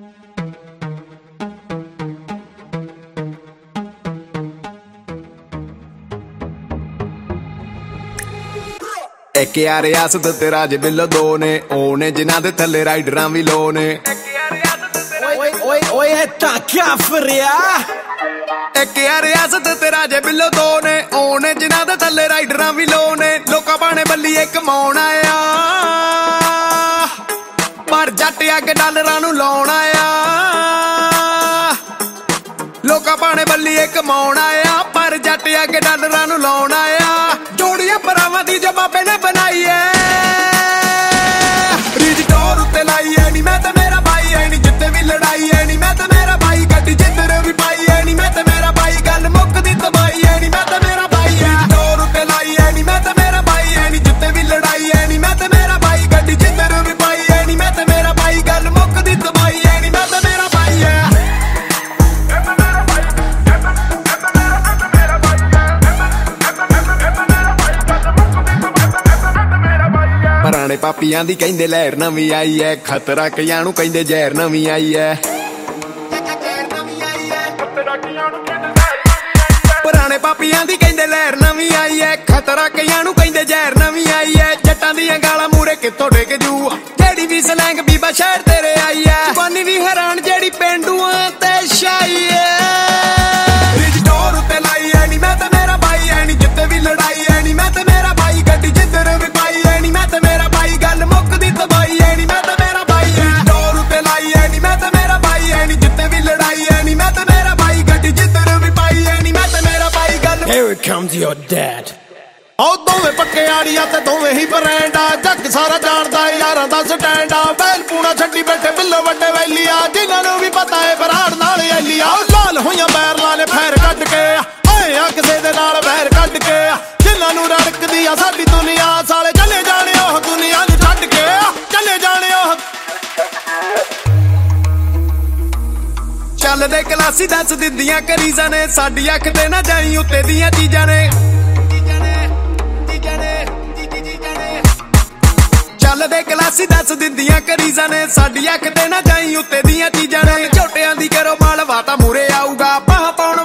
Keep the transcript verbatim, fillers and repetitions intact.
एक यार रियासत ते राजे बिल्लो दो ने ओने जिन्हां दे थल्ले राइडरां भी लो ने एक यार रियासत ते राजे बिल्लो दो ने ओने जिन्हां दे थल्ले राइडरां भी लो ने लोकां पाने बल्लीए कमाउण आया पर जट अग डॉलरां नूं लाउण आया लोकां पाने बल्लीए कमाउण आया पर जट अग डॉलरां नूं लाउण आया जोड़ियां भरावां दी जो बाबे ने बनाई है रीज टोर उत्ते लाई है नी मैं ते मेरा भाई है नी जित्ते भी लड़ाई है नी मैं ते मेरा भाई गड्डी जिद्धर भी पाई है नी मैं ते मेरा भाई गल मुकदी तबाही है नी मैं ते मेरा भाई है टोर उत्ते लाई है नी मैं ते मेरा भाई है नी जित्ते भी लड़ाई है नी मैं ते मेरा भाई गड्डी जिद्धर भी पाई है नी मैं ते मेरा भाई गल मुकदी तबाही है नी मैं ते मेरा भाई है पुराने पापियां दी कहिंदे लहर नवी आई है खतरा कईयां नूं कहिंदे जहर नवी आई है पुराने पापियां दी कहिंदे लहर नवी आई है खतरा कईयां नूं कहिंदे जहर नवी आई है जट्टां दीयां गालां मूरे कित्थों डिग जू जेड़ी भी सलैंग बीबा शहर तेरे आई है जवानी भी हैरान जेड़ी पेंडूआं ते शाई है रिज टोर उत्ते लाई है नी मैं ते मेरा भाई है नी जित्ते भी लड़ाई है नी मैं ते मेरा भाई गड्डी जिद्धर भी पाई है नी मैं ते मेरा भाई गल मुकदी तबाही है नी मैं ते मेरा भाई है टोर उत्ते लाई है नी मैं ते मेरा भाई है नी जित्ते भी लड़ाई है नी मैं ते मेरा भाई गड्डी जिद्धर भी पाई है नी मैं ते मेरा भाई गल Here comes your dad ओ दोवें पक्के आड़ियां ते दोवें ही ब्रांड आ जग सारा जानदा यारां दा स्टैंड आ बैल पूना छड्डी बैठे बिल्लो वड्डे वैलिया जिन्हां नूं भी पता है बराड़ नाल ऐलिया लाल होइयां बैरलां ने फैर कढ के आए आ किसे दे नाल बैर कढ के जिन्हां नूं रड़कदी आ साडी दुनिया साले चले जाने ओह दुनिया नूं छड्ड के चले जाने ओह ਚੱਲ ਦੇ ਕਲਾਸੀ ਦੱਸ ਦਿੰਦੀਆਂ ਕਰੀਜ਼ਾਂ ਨੇ ਸਾਡੀ ਅੱਖ ਤੇ ਨਾ ਜਾਈ ਉੱਤੇ ਦੀਆਂ ਚੀਜ਼ਾਂ ਨੇ ਚੱਲ ਦੇ ਕਲਾਸੀ ਦੱਸ ਦਿੰਦੀਆਂ ਕਰੀਜ਼ਾਂ ਨੇ ਸਾਡੀ ਅੱਖ ਤੇ ਨਾ ਜਾਈ ਉੱਤੇ ਦੀਆਂ ਚੀਜ਼ਾਂ ਨੇ ਝੋਟਿਆਂ ਦੀ ਕਰੋ ਮਾਲ ਵਾਤਾ ਮੂਰੇ ਆਊਗਾ ਬਾਹ ਪਾਉਣ